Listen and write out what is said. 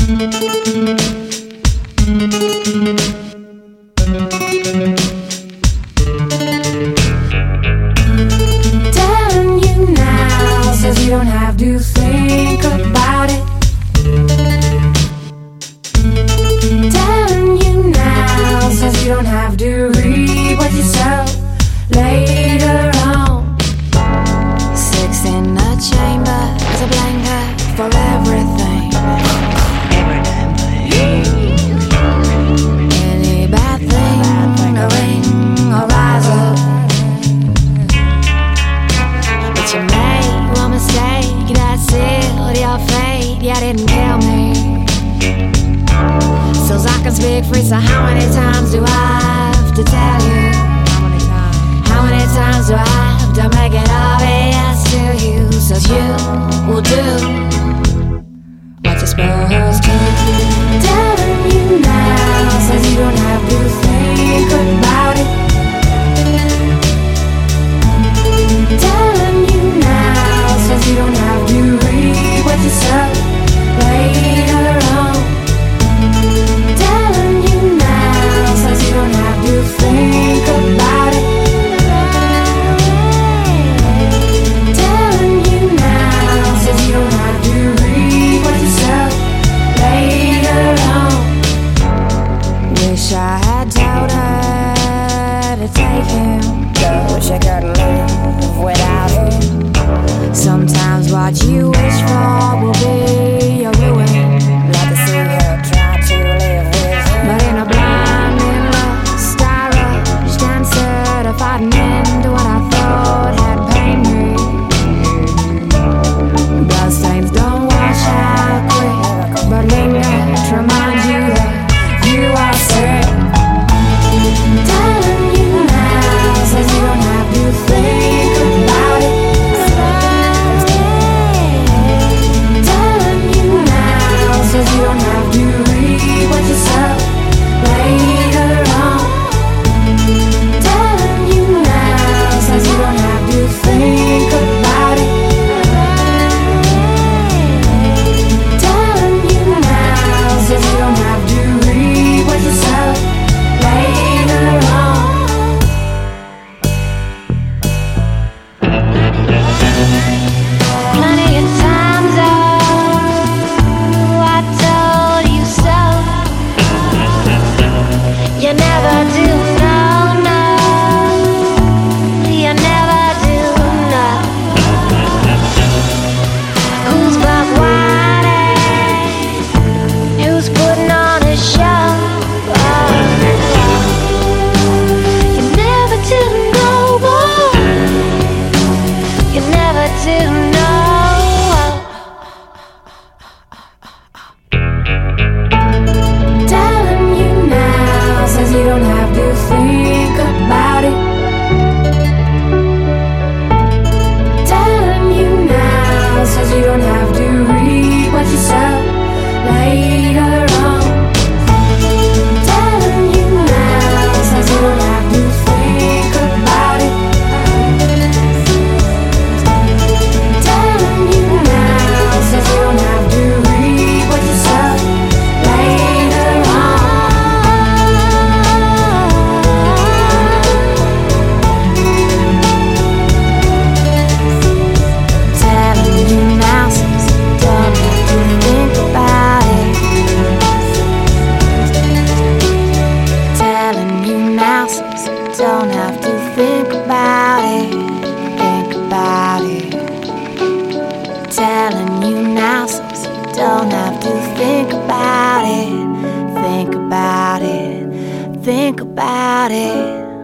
Telling you now says you don't have to think about it. Telling you now says you don't have to read what you sow later on. Six in the chamber is a blanket for everything. Any bad thing, a ring, a rise up. But you made one mistake that sealed your fate. You didn't kill me, so I can speak free. So how many times do I have to tell you? How many times do I have to make it obvious to you? So you will do what you're supposed to. Telling you now says you don't have to think about it. Telling you now says you don't have to read what you sow later on. Telling you now says you don't have to think about it. Telling you now says you don't have to read what you sow later on. Wish I had told her to take him, though she couldn't live without him. Sometimes what you wish for will be your ruin. Like to see her try to live with him, but in a blinding lust I rushed and certified an end to what I thought had pained me. Bloodstains don't wash out quick, but linger to remind you that you are sick. Telling you now says you don't have to think about it. Telling you now says you don't have to read what you sow later on. Telling you now says you don't have to think about it. Telling you now says you don't have to read what you sow later on. Plenty of times, oh, I told you so. You never do, no, no. You never do, no. Who's buck whining? Who's putting on a show? Oh, you never do know, boy. You never do know. Telling you now says you don't have to think about it. Telling you now says you don't have to read what you sow later on. Telling you now says you don't have to think about it. Telling you now says you don't have to read what you sow later on. Telling you now says you don't have to think about it. Telling you now says you don't have to think about it. Think about it. Telling you now says you don't have to think about it. Think about it. Think about it.